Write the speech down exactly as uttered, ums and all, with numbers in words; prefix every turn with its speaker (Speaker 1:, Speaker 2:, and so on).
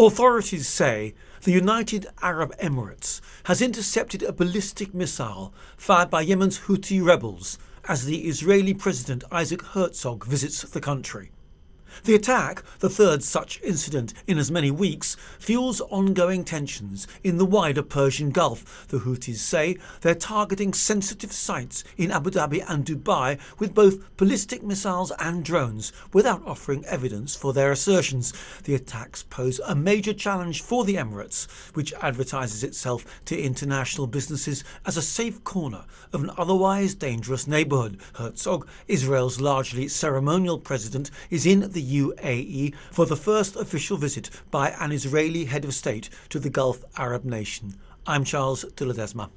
Speaker 1: Authorities say the United Arab Emirates has intercepted a ballistic missile fired by Yemen's Houthi rebels as the Israeli President Isaac Herzog visits the country. The attack, the third such incident in as many weeks, fuels ongoing tensions in the wider Persian Gulf. The Houthis say they're targeting sensitive sites in Abu Dhabi and Dubai with both ballistic missiles and drones, without offering evidence for their assertions. The attacks pose a major challenge for the Emirates, which advertises itself to international businesses as a safe corner of an otherwise dangerous neighbourhood. Herzog, Israel's largely ceremonial president, is in the U A E for the first official visit by an Israeli head of state to the Gulf Arab nation. I'm Charles de Ledesma.